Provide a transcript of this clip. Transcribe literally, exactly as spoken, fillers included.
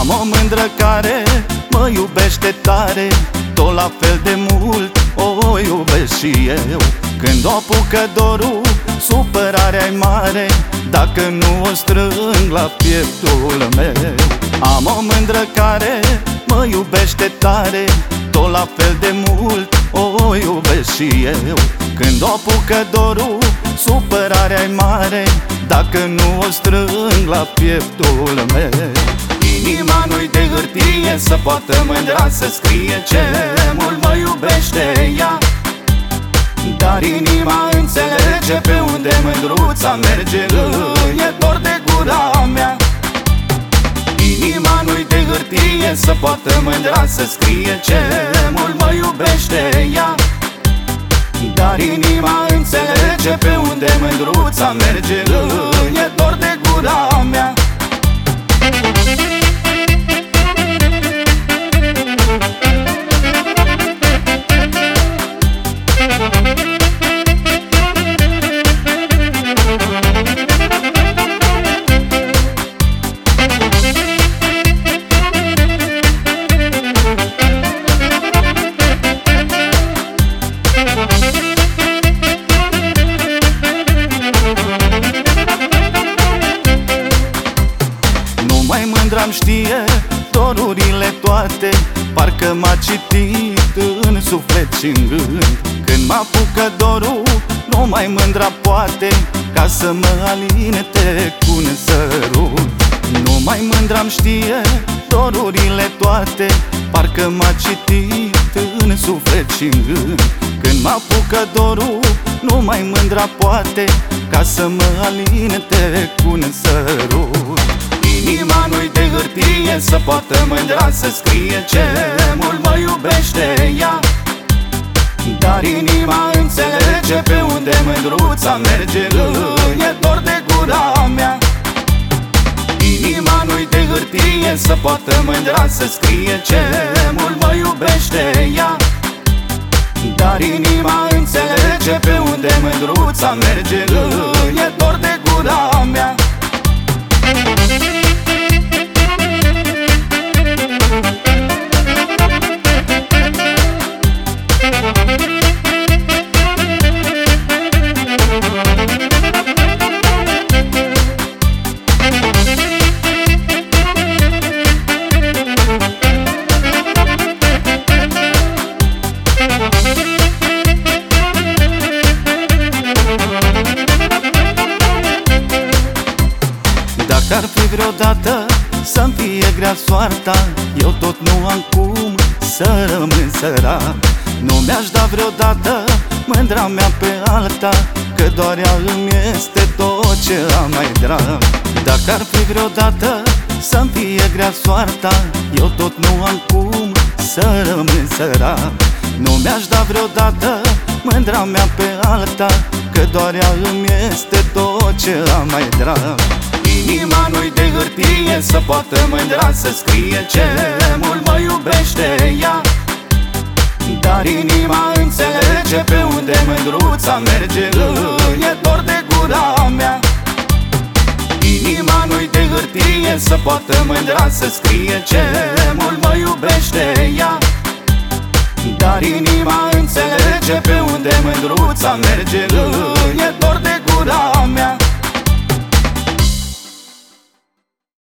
Am o mândră care mă iubește tare, tot la fel de mult o iubesc și eu. Când o apucă dorul, supărarea-i mare, dacă nu o strâng la pieptul meu. Am o mândră care mă iubește tare, tot la fel de mult o iubesc și eu. Când o apucă dorul, supărarea-i mare, dacă nu o strâng la pieptul meu. Inima nu-i de hârtie să poată mândra să scrie ce mult mă iubește ea, dar inima înțelege pe unde mândruța merge, îi e dor de gura mea. Inima nu-i de hârtie să poată mândra să scrie ce mult mă iubește ea, dar inima înțelege pe unde mândruța merge, îi e dor de gura mea. Mândra-mi știe dorurile toate, parcă m-a citit în suflet și-n gând. Când mă apucă dorul, numai mândra poate ca să mă alinete cu un sărut. Numai mândra-mi știe dorurile toate, parcă m-a citit în suflet și-n gând. Când mă apucă dorul, numai mândra poate ca să mă alinete cu un sărut. Inima nu-i de hârtie să poată mândra să scrie ce mult mă iubește ea, dar inima înțelege pe unde mândruța merge, îi e dor de gura mea. Inima nu-i de hârtie să poată mândra să scrie ce mult mă iubește ea, dar inima înțelege pe unde mândruța merge, îi e dor de gura mea. Dacă ar fi vreodată să-mi fie grea soarta, eu tot nu am cum să rămân sărac. Nu mi-aș da vreodată mândra mea pe alta, că doar ea îmi este tot ce am mai drag. Dacă ar fi vreodată să-mi fie grea soarta, eu tot nu am cum să rămân sărac. Nu mi-aș da vreodată mândra mea pe alta, că doar ea îmi este tot ce am mai drag. Inima nu-i de hârtie să poată mândra să scrie ce mult mă iubește ea, dar inima înțelege pe unde mândruța merge, îi e dor de gura mea. Inima nu-i de hârtie să poată mândra să scrie ce mult mă iubește ea, dar inima înțelege pe unde mândruța merge, îi e dor de gura mea.